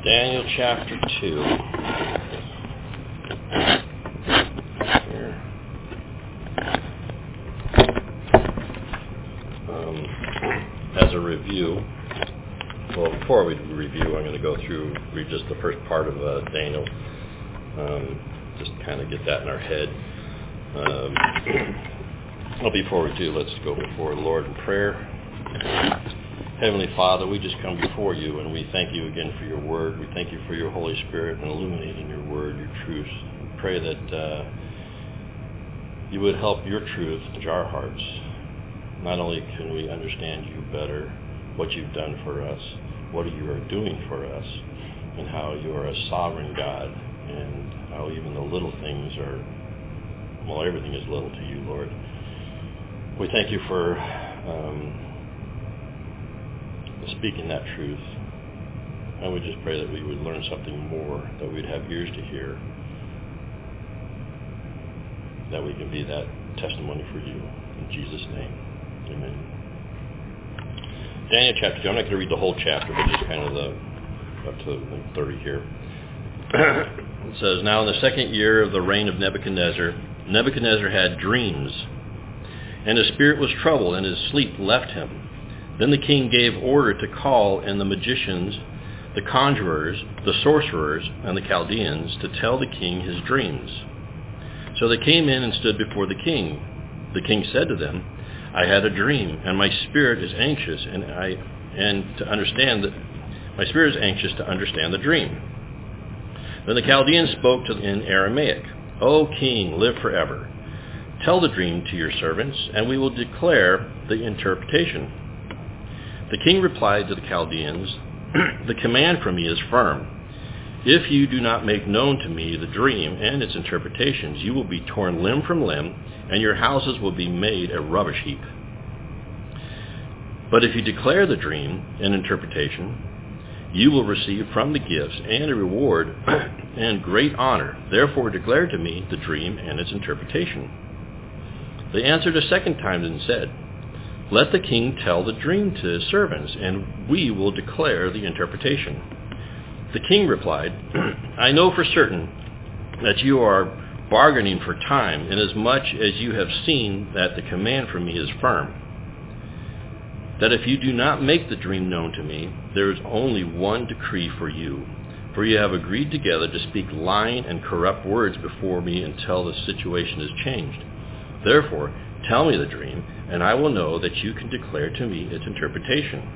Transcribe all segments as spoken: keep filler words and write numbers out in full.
Daniel chapter two. Here. Um, as a review, well, before we review, I'm going to go through, read just the first part of uh, Daniel, um, just kind of get that in our head. Um, well, before we do, let's go before the Lord in prayer. Heavenly Father, we just come before you and we thank you again for your word. We thank you for your Holy Spirit and illuminating your word, your truths. We pray that uh, you would help your truth to our hearts. Not only can we understand you better, what you've done for us, what you are doing for us, and how you are a sovereign God, and how even the little things are, well, everything is little to you, Lord. We thank you for um, speaking that truth. And we just pray that we would learn something more, that we'd have ears to hear, that we can be that testimony for you. In Jesus' name, amen. Daniel chapter two. I'm not going to read the whole chapter, but just kind of the up to thirty here. It says, Now in the second year of the reign of Nebuchadnezzar, Nebuchadnezzar had dreams, and his spirit was troubled, and his sleep left him. Then the king gave order to call in the magicians, the conjurers, the sorcerers, and the Chaldeans to tell the king his dreams. So they came in and stood before the king. The king said to them, I had a dream, and my spirit is anxious, and I and to understand that my spirit is anxious to understand the dream. Then the Chaldeans spoke to in Aramaic, O king, live forever. Tell the dream to your servants, and we will declare the interpretation. The king replied to the Chaldeans, The command from me is firm. If you do not make known to me the dream and its interpretations, you will be torn limb from limb, and your houses will be made a rubbish heap. But if you declare the dream and interpretation, you will receive from the gifts and a reward and great honor. Therefore declare to me the dream and its interpretation. They answered a second time and said, Let the king tell the dream to his servants, and we will declare the interpretation. The king replied, I know for certain that you are bargaining for time, inasmuch as you have seen that the command from me is firm. That if you do not make the dream known to me, there is only one decree for you. For you have agreed together to speak lying and corrupt words before me until the situation is changed. Therefore, tell me the dream, and I will know that you can declare to me its interpretation.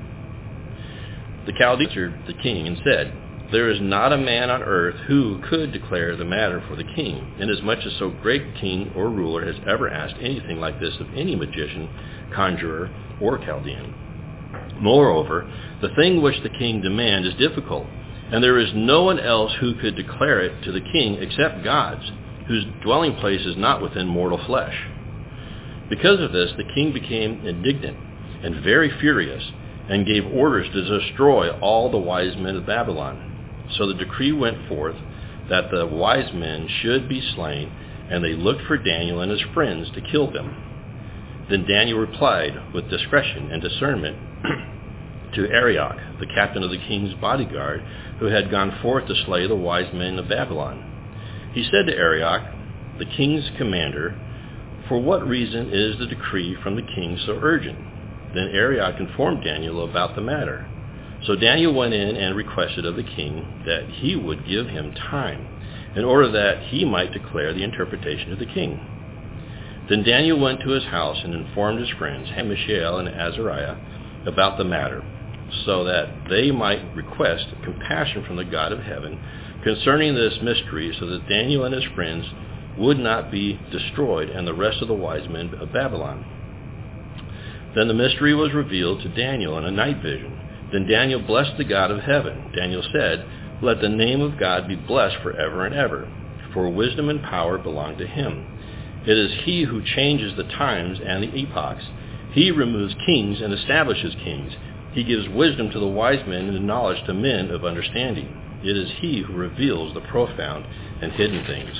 The Chaldeans answered the king and said, There is not a man on earth who could declare the matter for the king, inasmuch as so great a king or ruler has ever asked anything like this of any magician, conjurer, or Chaldean. Moreover, the thing which the king demands is difficult, and there is no one else who could declare it to the king except God's, whose dwelling place is not within mortal flesh. Because of this, the king became indignant and very furious, and gave orders to destroy all the wise men of Babylon. So the decree went forth that the wise men should be slain, and they looked for Daniel and his friends to kill them. Then Daniel replied with discretion and discernment to Arioch, the captain of the king's bodyguard, who had gone forth to slay the wise men of Babylon. He said to Arioch, the king's commander, For what reason is the decree from the king so urgent? Then Arioch informed Daniel about the matter. So Daniel went in and requested of the king that he would give him time, in order that he might declare the interpretation to the king. Then Daniel went to his house and informed his friends, Mishael and Azariah, about the matter, so that they might request compassion from the God of heaven concerning this mystery, so that Daniel and his friends would not be destroyed, and the rest of the wise men of Babylon. Then the mystery was revealed to Daniel in a night vision. Then Daniel blessed the God of heaven. Daniel said, Let the name of God be blessed forever and ever, for wisdom and power belong to him. It is he who changes the times and the epochs. He removes kings and establishes kings. He gives wisdom to the wise men and knowledge to men of understanding. It is he who reveals the profound and hidden things.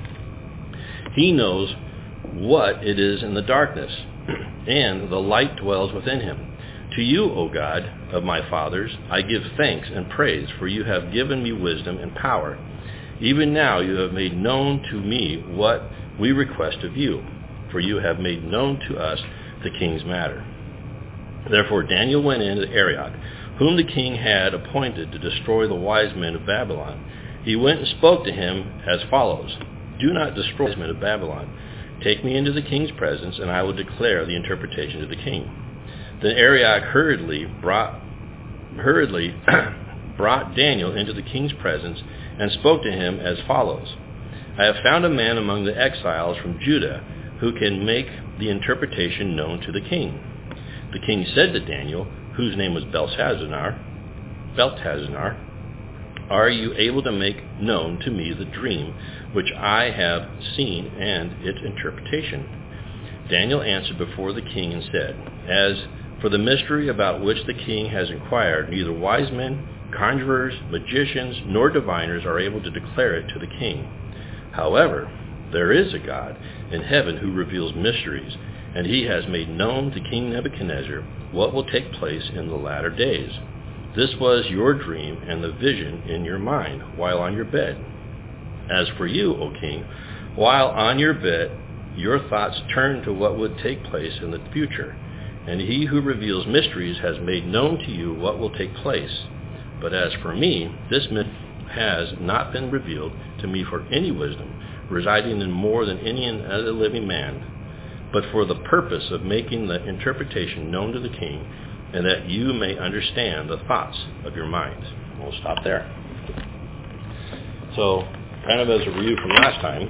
He knows what it is in the darkness, and the light dwells within him. To you, O God of my fathers, I give thanks and praise, for you have given me wisdom and power. Even now you have made known to me what we request of you, for you have made known to us the king's matter. Therefore Daniel went in to Arioch, whom the king had appointed to destroy the wise men of Babylon. He went and spoke to him as follows: Do not destroy the wise men of Babylon. Take me into the king's presence, and I will declare the interpretation to the king. Then Arioch hurriedly brought, hurriedly brought Daniel into the king's presence and spoke to him as follows: I have found a man among the exiles from Judah who can make the interpretation known to the king. The king said to Daniel, whose name was Belteshazzar, Belteshazzar, Are you able to make known to me the dream which I have seen and its interpretation? Daniel answered before the king and said, As for the mystery about which the king has inquired, neither wise men, conjurers, magicians, nor diviners are able to declare it to the king. However, there is a God in heaven who reveals mysteries, and he has made known to King Nebuchadnezzar what will take place in the latter days. This was your dream and the vision in your mind while on your bed. As for you, O king, while on your bed, your thoughts turn to what would take place in the future, and he who reveals mysteries has made known to you what will take place. But as for me, this mystery has not been revealed to me for any wisdom residing in more than any other living man, but for the purpose of making the interpretation known to the king, and that you may understand the thoughts of your mind. We'll stop there. So, kind of as a review from last time,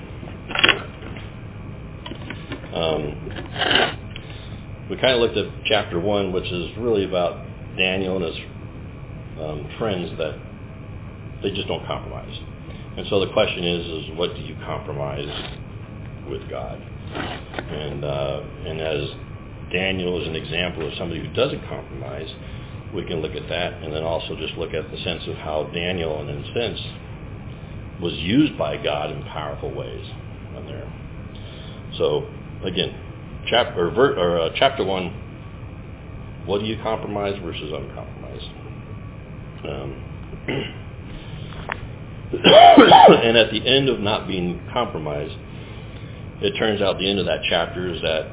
um, we kind of looked at chapter one, which is really about Daniel and his um, friends that they just don't compromise. And so the question is, is what do you compromise with God? And uh, and as Daniel is an example of somebody who doesn't compromise, we can look at that, and then also just look at the sense of how Daniel, in a sense, was used by God in powerful ways on there. So again, chapter or, ver, or uh, chapter one, what do you compromise versus uncompromised? Um, and at the end of not being compromised, it turns out the end of that chapter is that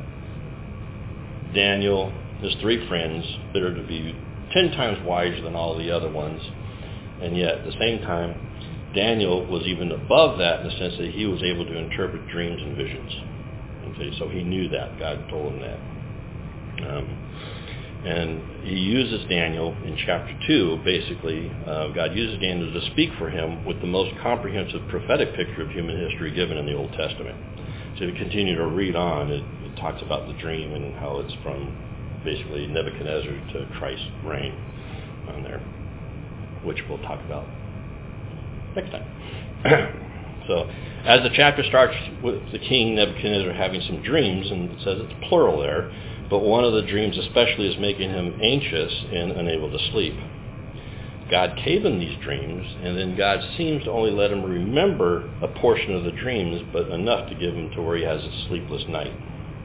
Daniel, his three friends, that are to be ten times wiser than all the other ones, and yet at the same time, Daniel was even above that in the sense that he was able to interpret dreams and visions. Okay, so he knew that. God told him that. Um, and he uses Daniel in chapter two, basically. Uh, God uses Daniel to speak for him with the most comprehensive prophetic picture of human history given in the Old Testament. So if you continue to read on, it, it talks about the dream and how it's from basically Nebuchadnezzar to Christ's reign on there, which we'll talk about next time. So as the chapter starts with the king Nebuchadnezzar having some dreams, and it says it's plural there, but one of the dreams especially is making him anxious and unable to sleep. God gave him these dreams, and then God seems to only let him remember a portion of the dreams, but enough to give him to where he has a sleepless night.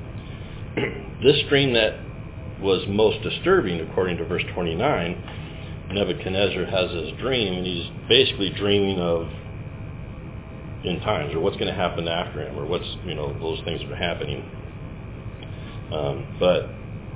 This dream that was most disturbing, according to verse twenty-nine, Nebuchadnezzar has his dream, and he's basically dreaming of end times, or what's going to happen after him, or what's, you know, those things that are happening. Um, but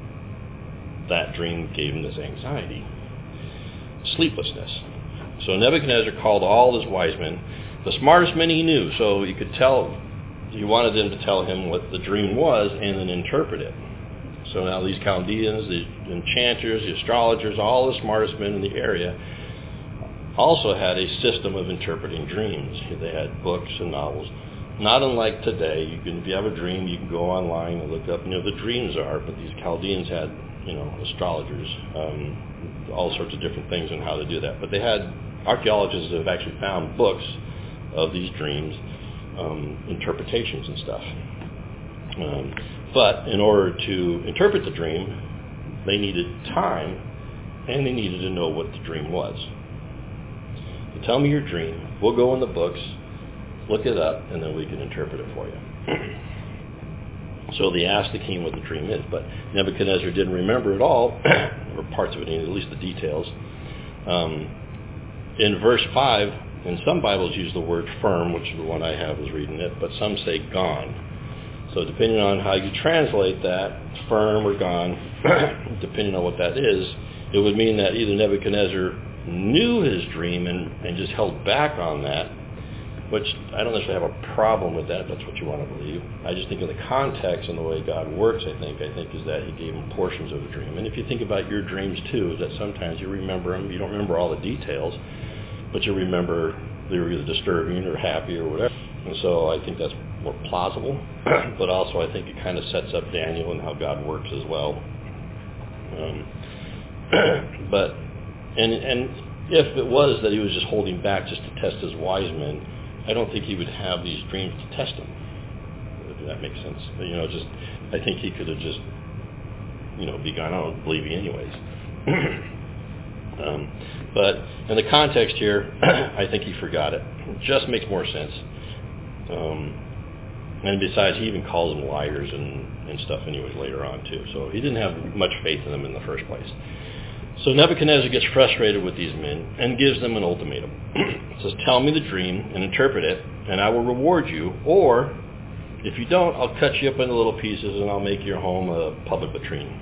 that dream gave him this anxiety, sleeplessness. So Nebuchadnezzar called all his wise men, the smartest men he knew, so he could tell, he wanted them to tell him what the dream was and then interpret it. So now these Chaldeans, the enchanters, the astrologers, all the smartest men in the area also had a system of interpreting dreams. They had books and novels. Not unlike today, you can, if you have a dream, you can go online and look up, you know, the dreams are, but these Chaldeans had, you know, astrologers, um, all sorts of different things on how to do that. But they had archaeologists that have actually found books of these dreams, um, interpretations and stuff. Um, but in order to interpret the dream, they needed time, and they needed to know what the dream was. So tell me your dream. We'll go in the books, look it up, and then we can interpret it for you. So they asked the king what the dream is, but Nebuchadnezzar didn't remember it all, or parts of it, at least the details. Um, in verse five, and some Bibles use the word firm, which is the one I have is reading it, but some say gone. So depending on how you translate that, firm or gone, depending on what that is, it would mean that either Nebuchadnezzar knew his dream and, and just held back on that, which I don't necessarily have a problem with that if that's what you want to believe. I just think in the context and the way God works, I think, I think is that he gave him portions of the dream. And if you think about your dreams too, is that sometimes you remember them, you don't remember all the details, but you remember they were either disturbing or happy or whatever. And so I think that's more plausible, but also I think it kind of sets up Daniel and how God works as well. Um, but, and and if it was that he was just holding back just to test his wise men, I don't think he would have these dreams to test them, if that makes sense. You know, just, I think he could have just, you know, be gone, I don't believe he anyways. um, but in the context here, I think he forgot it. It just makes more sense. Um, and besides, he even calls them liars and, and stuff anyways later on too. So he didn't have much faith in them in the first place. So Nebuchadnezzar gets frustrated with these men and gives them an ultimatum. It says, tell me the dream and interpret it, and I will reward you. Or, if you don't, I'll cut you up into little pieces and I'll make your home a public latrine.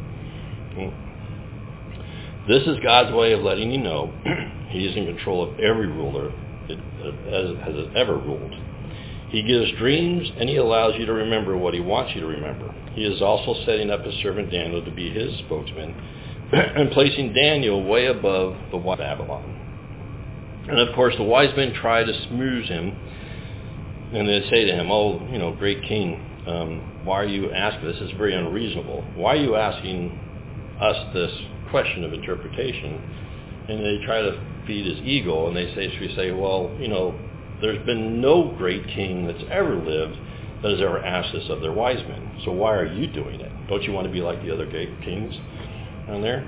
This is God's way of letting you know he is in control of every ruler as has ever ruled. He gives dreams and he allows you to remember what he wants you to remember. He is also setting up his servant Daniel to be his spokesman and placing Daniel way above the wise Babylon. And of course the wise men try to smooze him, and they say to him, oh, you know, great king, um, why are you asking this? It's very unreasonable. Why are you asking us this question of interpretation? And they try to feed his ego, and they say, should we say, well, you know, there's been no great king that's ever lived that has ever asked this of their wise men. So why are you doing it? Don't you want to be like the other great kings on there?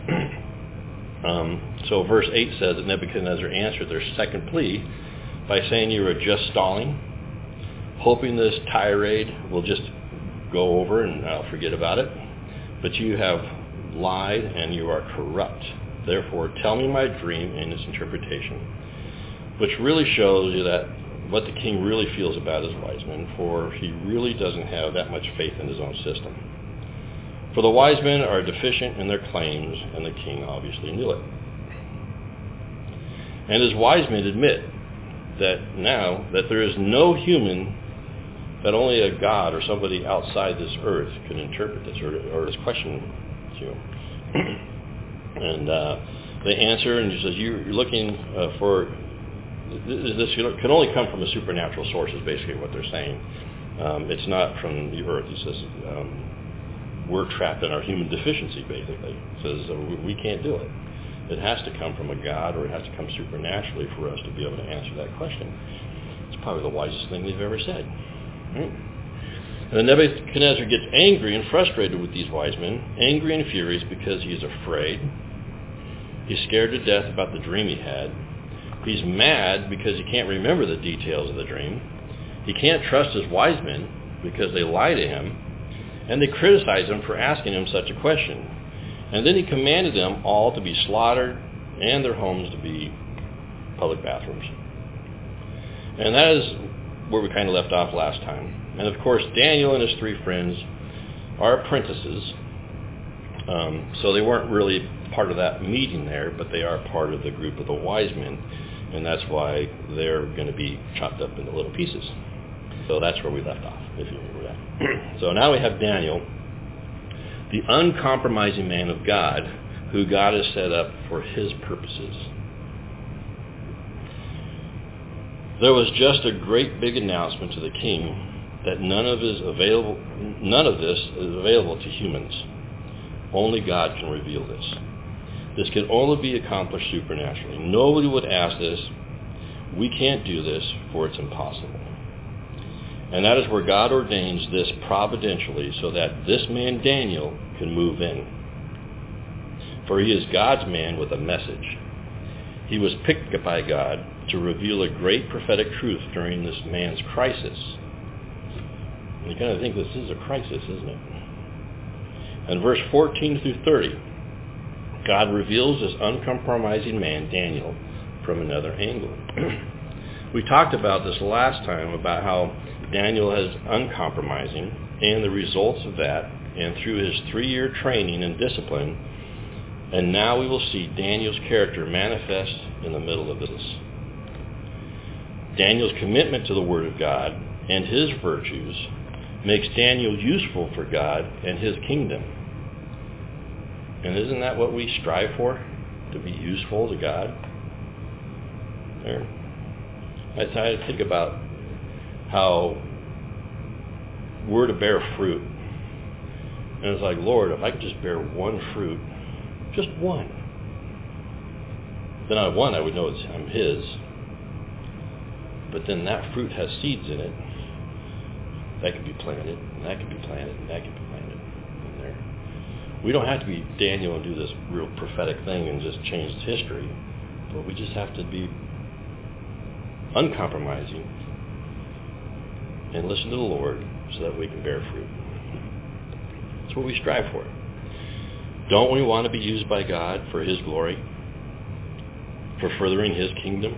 um, so verse eight says that Nebuchadnezzar answered their second plea by saying, you are just stalling, hoping this tirade will just go over and I'll forget about it. But you have lied and you are corrupt. Therefore, tell me my dream and its interpretation. Which really shows you that what the king really feels about his wise men, for he really doesn't have that much faith in his own system. For the wise men are deficient in their claims, and the king obviously knew it. And his wise men admit that now that there is no human, that only a God or somebody outside this earth can interpret this or, or this question to you. and uh, they answer, and he says, you're looking uh, for... This can only come from a supernatural source is basically what they're saying. Um, it's not from the earth. He says, um, we're trapped in our human deficiency, basically. He says, uh, we, we can't do it. It has to come from a God, or it has to come supernaturally for us to be able to answer that question. It's probably the wisest thing they've ever said. Right? And then Nebuchadnezzar gets angry and frustrated with these wise men, angry and furious because he is afraid. He's scared to death about the dream he had. He's mad because he can't remember the details of the dream. He can't trust his wise men because they lie to him, and they criticize him for asking him such a question. And then he commanded them all to be slaughtered and their homes to be public bathrooms. And that is where we kind of left off last time. And of course, Daniel and his three friends are apprentices, um, so they weren't really part of that meeting there, but they are part of the group of the wise men. And that's why they're going to be chopped up into little pieces. So that's where we left off, if you remember that. So now we have Daniel, the uncompromising man of God, who God has set up for his purposes. There was just a great big announcement to the king that none of is available, none of this is available to humans. Only God can reveal this. This can only be accomplished supernaturally. Nobody would ask this. We can't do this, for it's impossible. And that is where God ordains this providentially so that this man Daniel can move in. For he is God's man with a message. He was picked by God to reveal a great prophetic truth during this man's crisis. You kind of think this is a crisis, isn't it? In verse fourteen through thirty, God reveals this uncompromising man, Daniel, from another angle. We talked about this last time, about how Daniel is uncompromising and the results of that, and through his three-year training and discipline. And now we will see Daniel's character manifest in the middle of this. Daniel's commitment to the Word of God and his virtues makes Daniel useful for God and his kingdom. And isn't that what we strive for? To be useful to God? There. I try to think about how we're to bear fruit. And it's like, Lord, if I could just bear one fruit, just one, then I one, I would know it's, I'm his. But then that fruit has seeds in it. That could be planted, and that could be planted, and that could be planted in there. We don't have to be Daniel and do this real prophetic thing and just change history. But we just have to be uncompromising and listen to the Lord so that we can bear fruit. That's what we strive for. Don't we want to be used by God for his glory, for furthering his kingdom?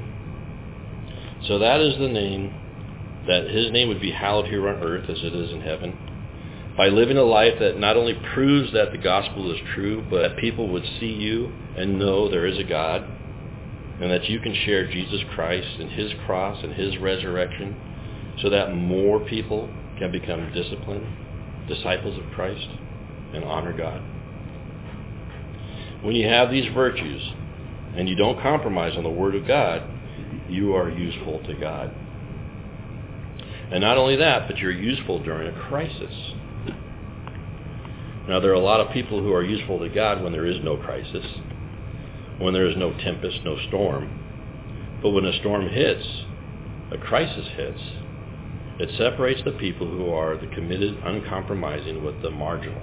So that is the name, that his name would be hallowed here on earth as it is in heaven, by living a life that not only proves that the gospel is true, but that people would see you and know there is a God, and that you can share Jesus Christ and his cross and his resurrection, so that more people can become disciplined disciples of Christ and honor God. When you have these virtues and you don't compromise on the Word of God, you are useful to God. And not only that, but you're useful during a crisis. Now, there are a lot of people who are useful to God when there is no crisis, when there is no tempest, no storm. But when a storm hits, a crisis hits, it separates the people who are the committed, uncompromising with the marginal.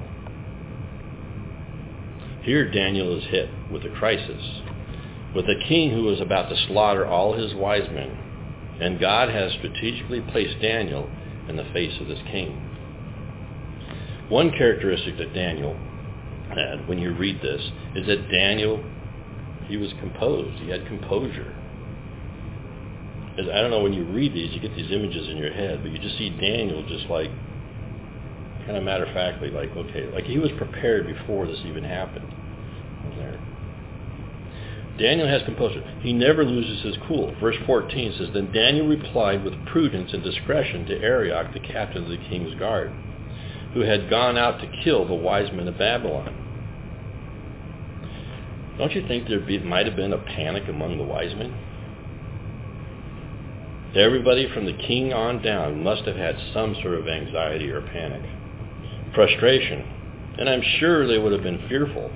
Here Daniel is hit with a crisis, with a king who is about to slaughter all his wise men, and God has strategically placed Daniel in the face of this king. One characteristic that Daniel had, when you read this, is that Daniel, he was composed. He had composure. I don't know, when you read these, you get these images in your head, but you just see Daniel just like, kind of matter-of-factly, like, okay, like he was prepared before this even happened. There. Daniel has composure. He never loses his cool. Verse fourteen says, Then Daniel replied with prudence and discretion to Arioch, the captain of the king's guard, who had gone out to kill the wise men of Babylon. Don't you think there be, might have been a panic among the wise men? Everybody from the king on down must have had some sort of anxiety or panic, frustration, and I'm sure they would have been fearful.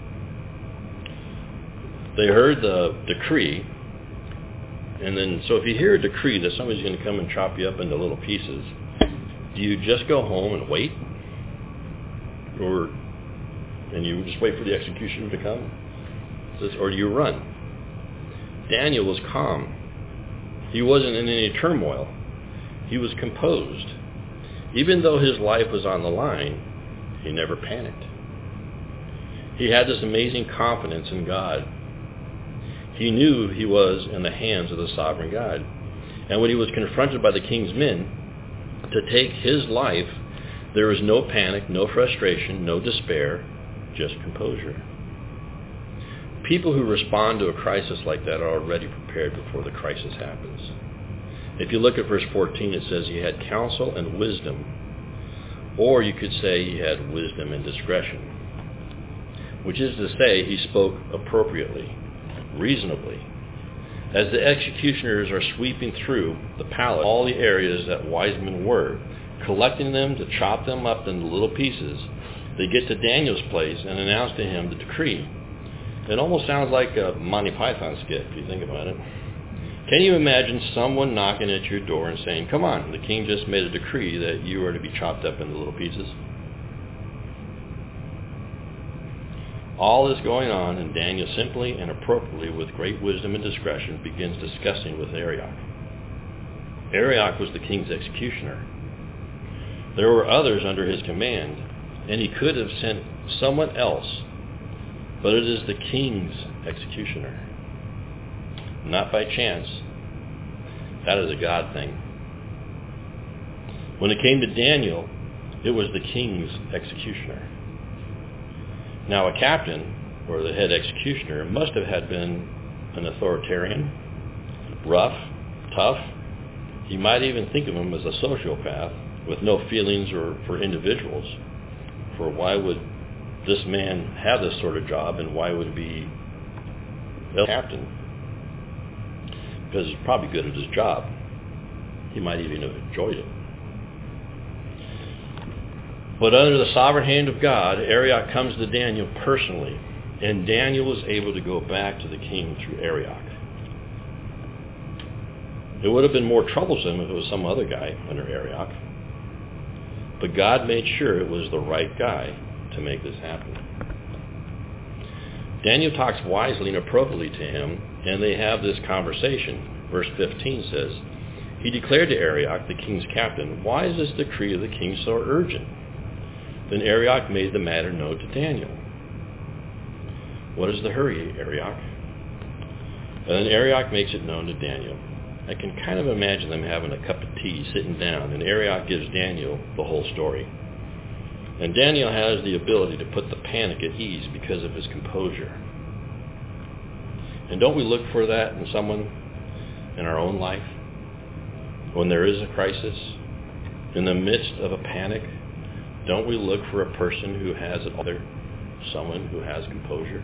They heard the decree, and then, so if you hear a decree that somebody's going to come and chop you up into little pieces, do you just go home and wait? Or, and you just wait for the execution to come? Or do you run? Daniel was calm. He wasn't in any turmoil. He was composed. Even though his life was on the line, he never panicked. He had this amazing confidence in God. He knew he was in the hands of the sovereign God. And when he was confronted by the king's men to take his life, there was no panic, no frustration, no despair, just composure. People who respond to a crisis like that are already prepared before the crisis happens. If you look at verse fourteen, it says he had counsel and wisdom. Or you could say he had wisdom and discretion, which is to say he spoke appropriately, reasonably. As the executioners are sweeping through the palace, all the areas that wise men were, collecting them to chop them up into little pieces, they get to Daniel's place and announce to him the decree. It almost sounds like a Monty Python skit, if you think about it. Can you imagine someone knocking at your door and saying, come on, the king just made a decree that you are to be chopped up into little pieces? All is going on, and Daniel simply and appropriately, with great wisdom and discretion, begins discussing with Arioch. Arioch was the king's executioner. There were others under his command, and he could have sent someone else, but it is the king's executioner. Not by chance. That is a God thing. When it came to Daniel, it was the king's executioner. Now a captain, or the head executioner, must have had been an authoritarian, rough, tough. You might even think of him as a sociopath with no feelings or for individuals. For why would this man have this sort of job, and why would he be a captain? Because he's probably good at his job. He might even have enjoyed it. But under the sovereign hand of God, Arioch comes to Daniel personally, and Daniel was able to go back to the king through Arioch. It would have been more troublesome if it was some other guy under Arioch, but God made sure it was the right guy to make this happen. Daniel talks wisely and appropriately to him, and they have this conversation. Verse fifteen says, he declared to Arioch, the king's captain, why is this decree of the king so urgent? Then Arioch made the matter known to Daniel. What is the hurry, Arioch? And then Arioch makes it known to Daniel. I can kind of imagine them having a cup of tea, sitting down, and Arioch gives Daniel the whole story. And Daniel has the ability to put the panic at ease because of his composure. And don't we look for that in someone in our own life? When there is a crisis, in the midst of a panic, don't we look for a person who has it all, someone who has composure?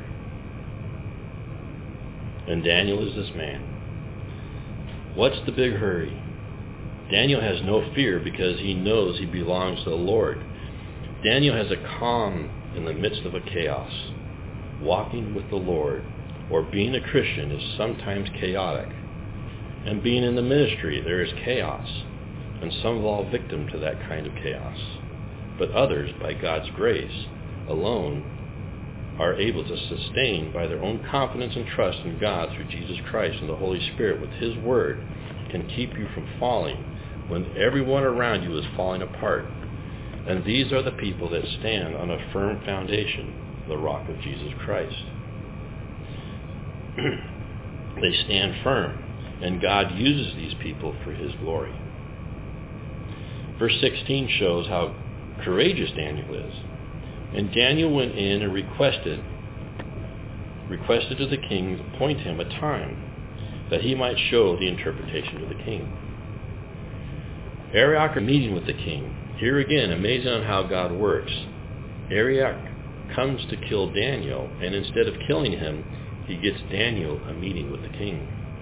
And Daniel is this man. What's the big hurry? Daniel has no fear because he knows he belongs to the Lord. Daniel has a calm in the midst of a chaos. Walking with the Lord, or being a Christian, is sometimes chaotic. And being in the ministry, there is chaos. And some fall victim to that kind of chaos. But others, by God's grace alone, are able to sustain by their own confidence and trust in God through Jesus Christ and the Holy Spirit with His Word, can keep you from falling when everyone around you is falling apart. And these are the people that stand on a firm foundation, the rock of Jesus Christ. They stand firm, and God uses these people for His glory. Verse sixteen shows how courageous Daniel is. And Daniel went in and requested, requested to the king to appoint him a time that he might show the interpretation to the king. Arioch is meeting with the king. Here again, amazing on how God works. Arioch comes to kill Daniel, and instead of killing him, he gets Daniel a meeting with the king.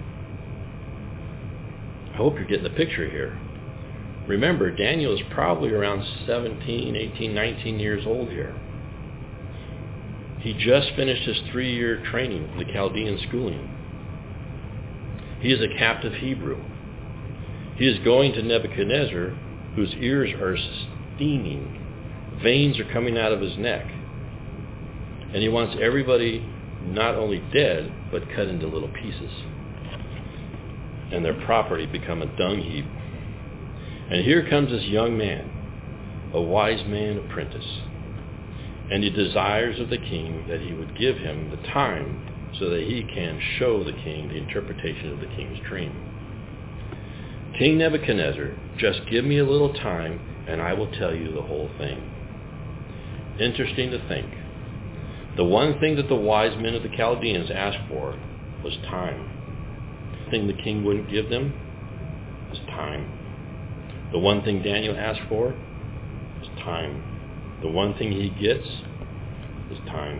I hope you're getting the picture here. Remember, Daniel is probably around seventeen, eighteen, nineteen years old here. He just finished his three-year training in the Chaldean schooling. He is a captive Hebrew. He is going to Nebuchadnezzar, whose ears are steaming. Veins are coming out of his neck. And he wants everybody not only dead, but cut into little pieces. And their property become a dung heap. And here comes this young man, a wise man apprentice, and he desires of the king that he would give him the time so that he can show the king the interpretation of the king's dream. King Nebuchadnezzar, just give me a little time and I will tell you the whole thing. Interesting to think. The one thing that the wise men of the Chaldeans asked for was time. The thing the king wouldn't give them was time. The one thing Daniel asked for is time. The one thing he gets is time.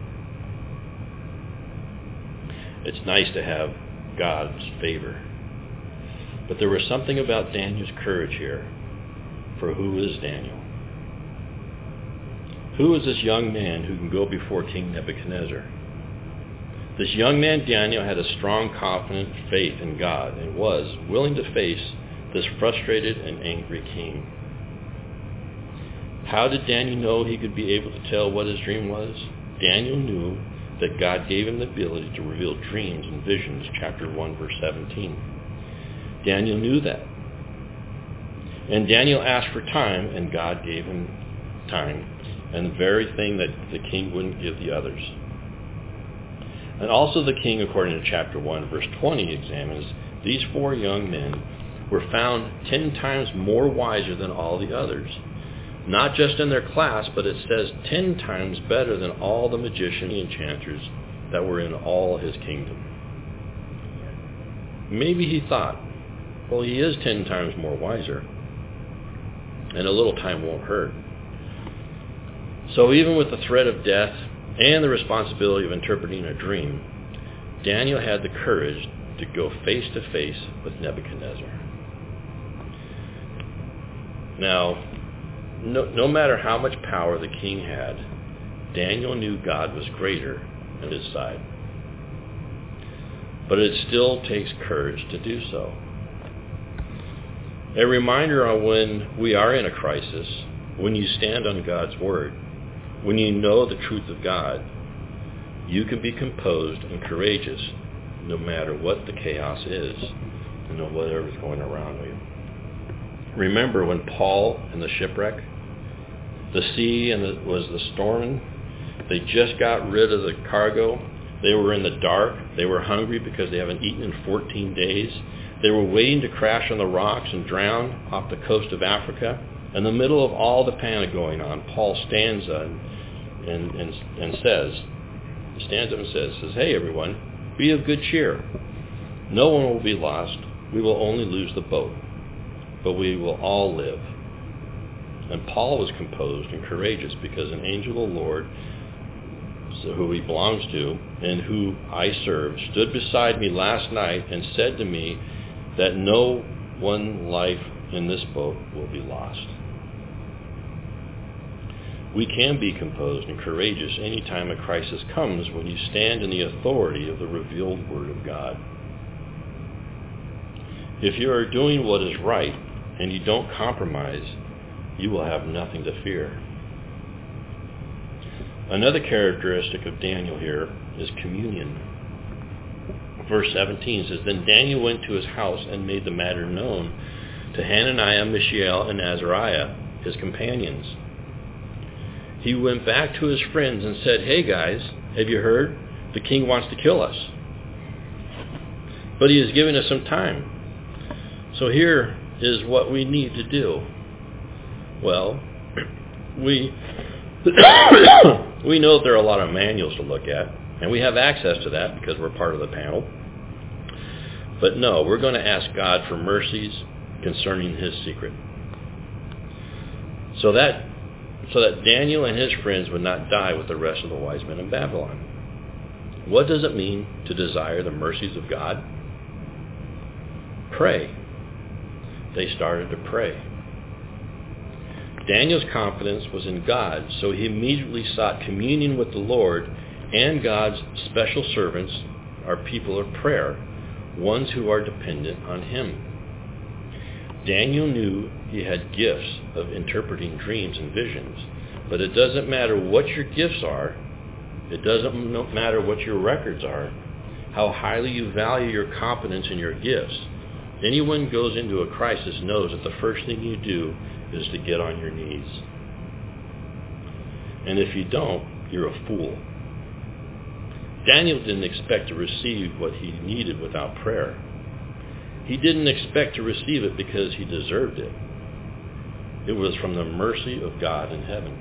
It's nice to have God's favor. But there was something about Daniel's courage here. For who is Daniel? Who is this young man who can go before King Nebuchadnezzar? This young man Daniel had a strong, confident faith in God and was willing to face this frustrated and angry king. How did Daniel know he could be able to tell what his dream was? Daniel knew that God gave him the ability to reveal dreams and visions, chapter one, verse seventeen. Daniel knew that. And Daniel asked for time, and God gave him time, and the very thing that the king wouldn't give the others. And also the king, according to chapter one, verse twenty, examines these four young men were found ten times more wiser than all the others. Not just in their class, but it says ten times better than all the magicians and enchanters that were in all his kingdom. Maybe he thought, well, he is ten times more wiser, and a little time won't hurt. So even with the threat of death and the responsibility of interpreting a dream, Daniel had the courage to go face to face with Nebuchadnezzar. Now, no, no matter how much power the king had, Daniel knew God was greater on his side. But it still takes courage to do so. A reminder on when we are in a crisis, when you stand on God's word, when you know the truth of God, you can be composed and courageous no matter what the chaos is and no whatever is going around you. Remember when Paul and the shipwreck, the sea and the, was the storming, they just got rid of the cargo. They were in the dark. They were hungry because they haven't eaten in fourteen days. They were waiting to crash on the rocks and drown off the coast of Africa. In the middle of all the panic going on, Paul stands up and, and, and says, he stands up and says, says, hey everyone, be of good cheer. No one will be lost. We will only lose the boat, but we will all live. And Paul was composed and courageous because an angel of the Lord, who he belongs to and who I serve, stood beside me last night and said to me that no one life in this boat will be lost. We can be composed and courageous any time a crisis comes when you stand in the authority of the revealed Word of God. If you are doing what is right and you don't compromise, you will have nothing to fear. Another characteristic of Daniel here is communion. Verse seventeen says, then Daniel went to his house and made the matter known to Hananiah, Mishael, and Azariah, his companions. He went back to his friends and said, hey guys, have you heard? The king wants to kill us. But he is giving us some time. So here is what we need to do. Well, we we know that there are a lot of manuals to look at, and we have access to that because we're part of the panel. But no, we're going to ask God for mercies concerning his secret. So that so that Daniel and his friends would not die with the rest of the wise men in Babylon. What does it mean to desire the mercies of God? Pray. They started to pray. Daniel's confidence was in God, so he immediately sought communion with the Lord and God's special servants, our people of prayer, ones who are dependent on him. Daniel knew he had gifts of interpreting dreams and visions, but it doesn't matter what your gifts are, it doesn't matter what your records are, how highly you value your competence in your gifts. Anyone who goes into a crisis knows that the first thing you do is to get on your knees. And if you don't, you're a fool. Daniel didn't expect to receive what he needed without prayer. He didn't expect to receive it because he deserved it. It was from the mercy of God in heaven.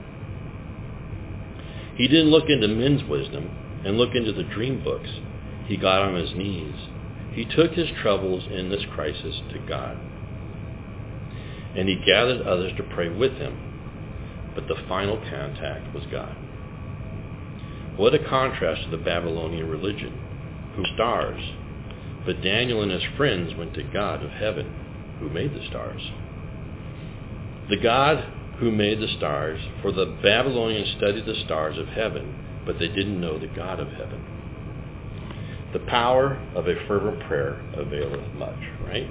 He didn't look into men's wisdom and look into the dream books. He got on his knees. He took his troubles in this crisis to God. And he gathered others to pray with him. But the final contact was God. What a contrast to the Babylonian religion, who stars. But Daniel and his friends went to God of heaven, who made the stars. The God who made the stars, for the Babylonians studied the stars of heaven, but they didn't know the God of heaven. The power of a fervent prayer availeth much, right?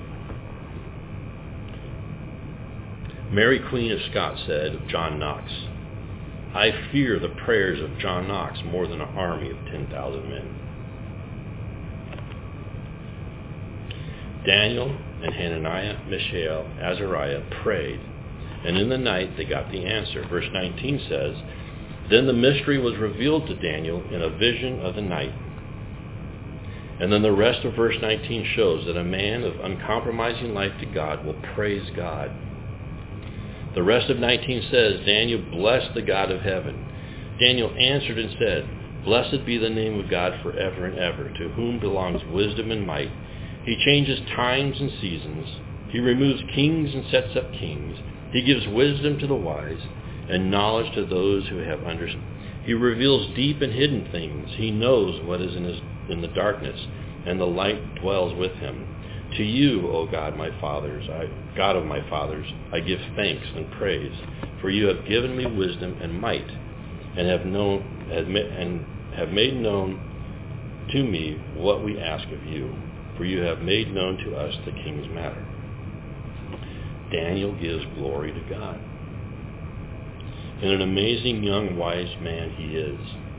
Mary Queen of Scots said of John Knox, I fear the prayers of John Knox more than an army of ten thousand men. Daniel and Hananiah, Mishael, Azariah prayed, and in the night they got the answer. Verse nineteen says, Then the mystery was revealed to Daniel in a vision of the night. And then the rest of verse nineteen shows that a man of uncompromising life to God will praise God. The rest of nineteen says, Daniel blessed the God of heaven. Daniel answered and said, Blessed be the name of God forever and ever, to whom belongs wisdom and might. He changes times and seasons. He removes kings and sets up kings. He gives wisdom to the wise and knowledge to those who have understanding. He reveals deep and hidden things. He knows what is in, his, in the darkness, and the light dwells with him. To you, O God, my fathers, I, God of my fathers, I give thanks and praise, for you have given me wisdom and might, and have known and have made known to me what we ask of you, for you have made known to us the king's matter. Daniel gives glory to God. And an amazing young wise man he is.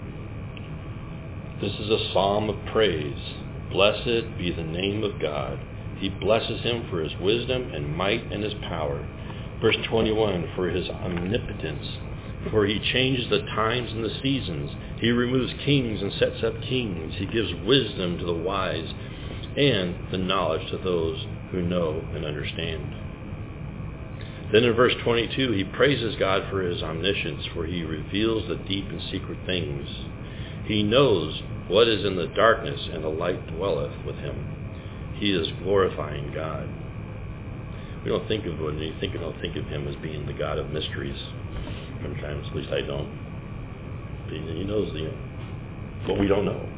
This is a psalm of praise. Blessed be the name of God. He blesses him for his wisdom and might and his power. Verse twenty-one, for his omnipotence. For he changes the times and the seasons. He removes kings and sets up kings. He gives wisdom to the wise and the knowledge to those who know and understand. Then in verse twenty-two, he praises God for his omniscience, for he reveals the deep and secret things. He knows what is in the darkness, and the light dwelleth with him. He is glorifying God. We don't think of when you think don't think of him as being the God of mysteries. Sometimes, at least I don't. He knows the what we don't know.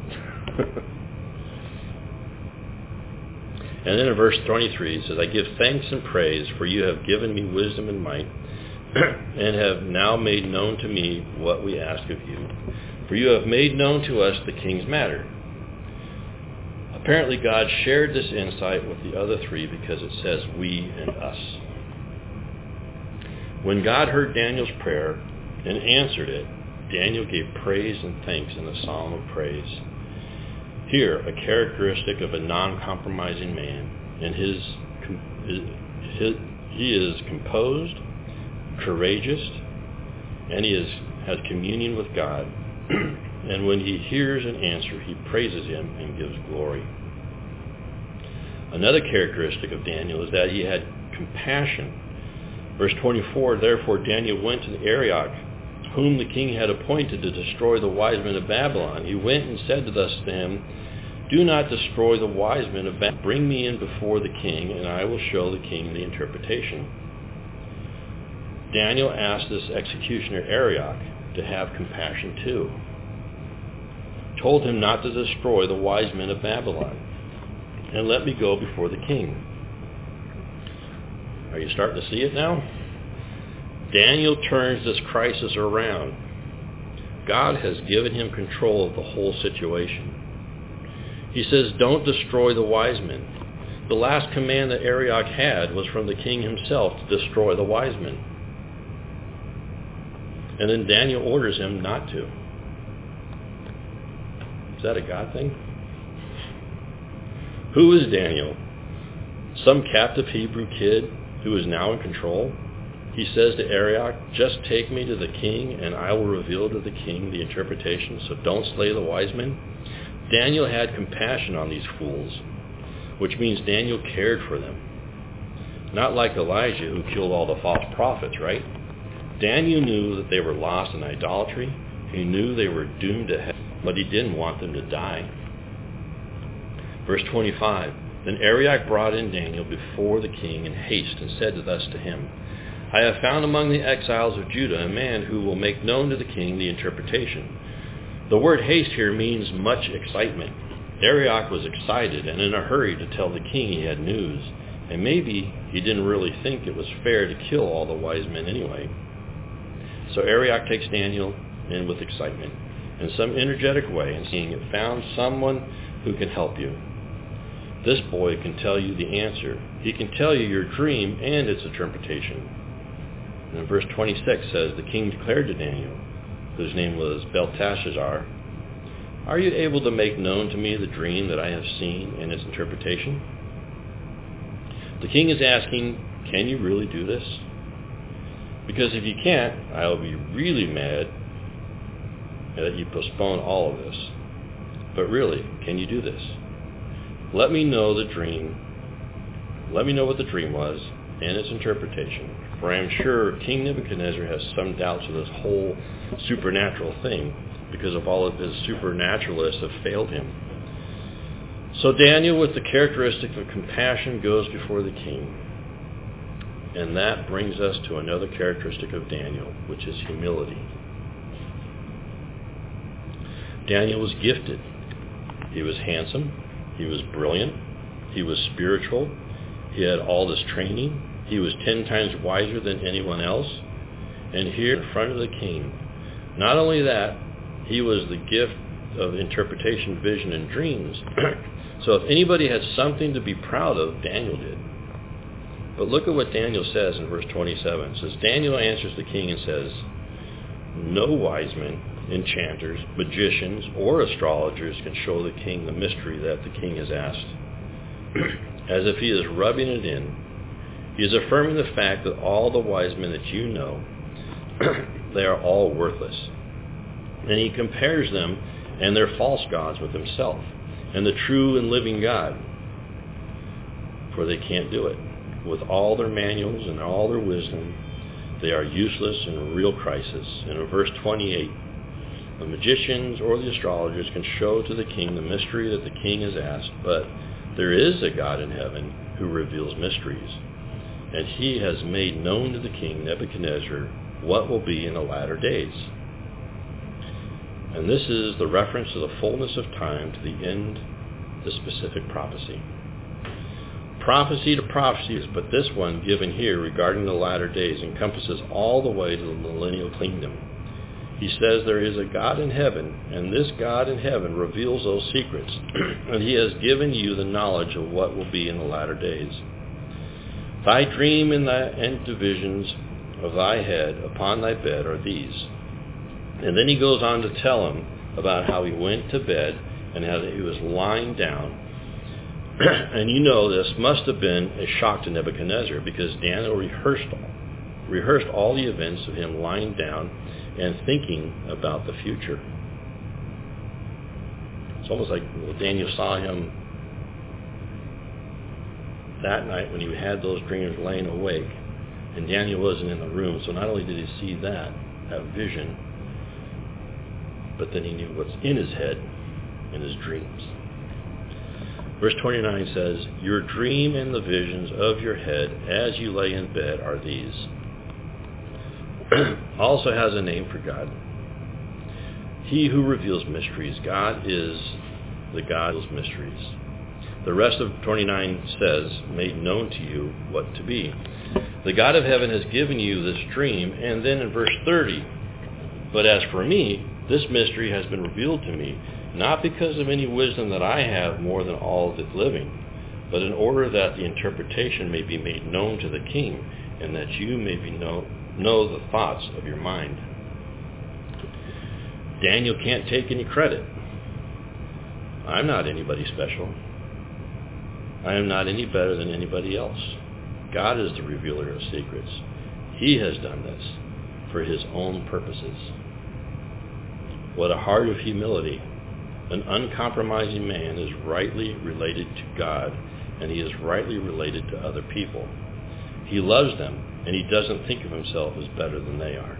And then in verse twenty-three, it says, I give thanks and praise, for you have given me wisdom and might, and have now made known to me what we ask of you. For you have made known to us the king's matter. Apparently God shared this insight with the other three because it says we and us. When God heard Daniel's prayer and answered it, Daniel gave praise and thanks in a psalm of praise. Here, a characteristic of a non-compromising man, and his, his he is composed, courageous, and he is, has communion with God. And when he hears an answer, he praises him and gives glory. Another characteristic of Daniel is that he had compassion. Verse twenty-four, therefore Daniel went to Arioch, whom the king had appointed to destroy the wise men of Babylon. He went and said thus to him, do not destroy the wise men of Babylon. Bring me in before the king, and I will show the king the interpretation. Daniel asked this executioner Arioch to have compassion too. Told him not to destroy the wise men of Babylon, and let me go before the king. Are you starting to see it now? Daniel turns this crisis around. God has given him control of the whole situation. He says, don't destroy the wise men. The last command that Arioch had was from the king himself to destroy the wise men. And then Daniel orders him not to. Is that a God thing? Who is Daniel? Some captive Hebrew kid who is now in control? He says to Arioch, just take me to the king, and I will reveal to the king the interpretation, so don't slay the wise men. Daniel had compassion on these fools, which means Daniel cared for them. Not like Elijah, who killed all the false prophets, right? Daniel knew that they were lost in idolatry. He knew they were doomed to hell, but he didn't want them to die. Verse twenty-five, then Arioch brought in Daniel before the king in haste and said thus to him, I have found among the exiles of Judah a man who will make known to the king the interpretation. The word haste here means much excitement. Arioch was excited and in a hurry to tell the king he had news, and maybe he didn't really think it was fair to kill all the wise men anyway. So Arioch takes Daniel in with excitement in some energetic way and saying, it found someone who can help you. This boy can tell you the answer. He can tell you your dream and its interpretation. And verse twenty-six says, the king declared to Daniel, whose name was Belteshazzar, are you able to make known to me the dream that I have seen and its interpretation? The king is asking, can you really do this? Because if you can't, I'll be really mad that you postpone all of this. But really, can you do this? Let me know the dream. Let me know what the dream was and its interpretation. For I am sure King Nebuchadnezzar has some doubts of this whole supernatural thing because of all of his supernaturalists have failed him. So Daniel, with the characteristic of compassion, goes before the king. And that brings us to another characteristic of Daniel, which is humility. Daniel was gifted. He was handsome. He was brilliant. He was spiritual. He had all this training. He was ten times wiser than anyone else. And here in front of the king, not only that, he was the gift of interpretation, vision, and dreams. So if anybody had something to be proud of, Daniel did. But look at what Daniel says in verse twenty-seven. It says, Daniel answers the king and says, no wise men, enchanters, magicians, or astrologers can show the king the mystery that the king has asked. As if he is rubbing it in, he is affirming the fact that all the wise men that you know, they are all worthless. And he compares them and their false gods with himself and the true and living God. For they can't do it. With all their manuals and all their wisdom, they are useless in a real crisis. And in verse twenty-eight, the magicians or the astrologers can show to the king the mystery that the king has asked, but there is a God in heaven who reveals mysteries. And he has made known to the king Nebuchadnezzar what will be in the latter days. And this is the reference to the fullness of time, to the end, the specific prophecy. Prophecy to prophecies, but this one given here regarding the latter days encompasses all the way to the millennial kingdom. He says there is a God in heaven, and this God in heaven reveals those secrets, and he has given you the knowledge of what will be in the latter days. Thy dream and thy and divisions of thy head upon thy bed are these. And then he goes on to tell him about how he went to bed and how he was lying down. And you know this must have been a shock to Nebuchadnezzar because Daniel rehearsed all, rehearsed all the events of him lying down and thinking about the future. It's almost like well, Daniel saw him that night when he had those dreams laying awake, and Daniel wasn't in the room, so not only did he see that, that vision, but then he knew what's in his head in his dreams. Verse twenty-nine says, your dream and the visions of your head as you lay in bed are these. Also has a name for God. He who reveals mysteries. God is the God of mysteries. The rest of twenty-nine says, made known to you what to be. The God of heaven has given you this dream. And then in verse thirty, but as for me, this mystery has been revealed to me, not because of any wisdom that I have more than all the living, but in order that the interpretation may be made known to the king, and that you may be know, know the thoughts of your mind. Daniel can't take any credit. I'm not anybody special. I am not any better than anybody else. God is the revealer of secrets. He has done this for his own purposes. What a heart of humility. An uncompromising man is rightly related to God, and he is rightly related to other people. He loves them, and he doesn't think of himself as better than they are.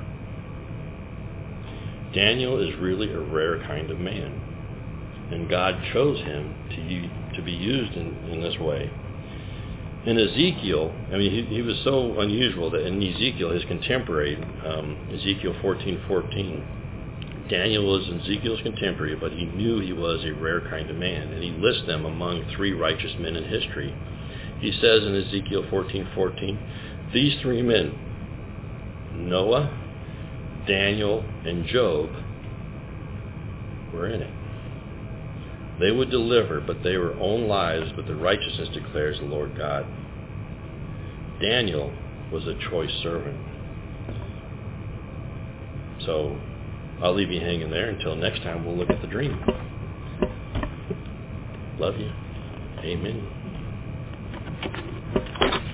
Daniel is really a rare kind of man, and God chose him to, to be used in, in this way. In Ezekiel, I mean, he, he was so unusual that in Ezekiel, his contemporary, um, Ezekiel fourteen fourteen, Daniel was Ezekiel's contemporary, but he knew he was a rare kind of man, and he lists them among three righteous men in history. He says in Ezekiel fourteen fourteen, these three men, Noah, Daniel, and Job, were in it. They would deliver, but they were own lives, but the righteousness declares the Lord God. Daniel was a choice servant. So I'll leave you hanging there until next time we'll look at the dream. Love you. Amen. you.